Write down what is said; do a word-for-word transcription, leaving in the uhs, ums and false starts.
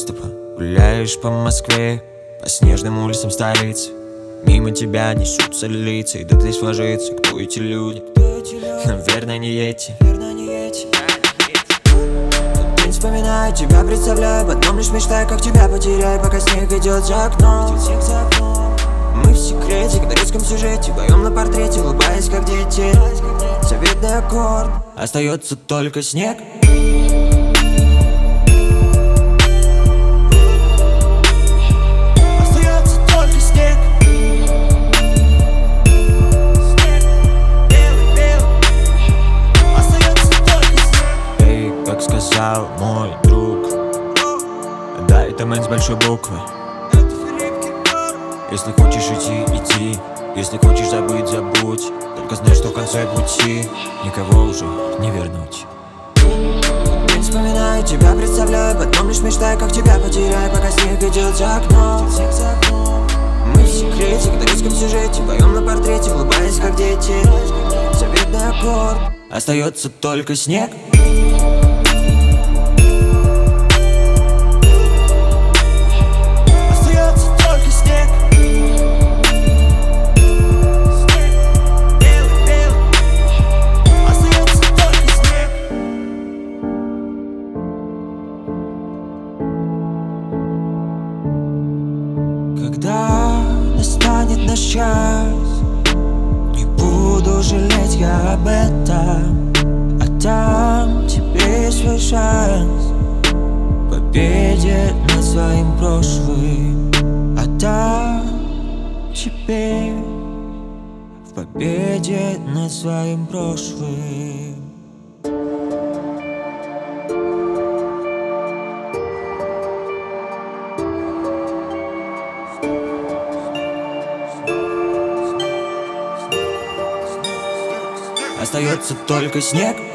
доступа. Гуляешь по Москве, по снежным улицам столицы. Мимо тебя несутся лица, и дать лишь вложиться. Кто эти люди? Наверное, не эти. День вспоминаю тебя, представляю, в одном лишь мечтаю, как тебя потеряю, пока снег идет за окном. Мы в секрете, как на русском сюжете, вдвоем на портрете, улыбаясь, как дети. Заветный аккорд, остается только снег. Остается только снег. Снег, белый, белый. Остается только снег. Эй, как сказал мой друг, да, это мэн с большой буквы. Если хочешь идти, иди. Если хочешь забыть, забудь. Только знай, что в конце пути никого уже не вернуть. День вспоминаю тебя, представляю, в одном лишь мечтаю, как тебя потеряю, пока снег идет за окном. Мы в секрете, как на русском сюжете, вдвоем на портрете, улыбаясь, как дети. Заветный аккорд, остается только снег. Когда настанет наш час, не буду жалеть я об этом. Отдам тебе свой шанс в победе над своим прошлым. Отдам тебе в победе над своим прошлым. Остается только снег.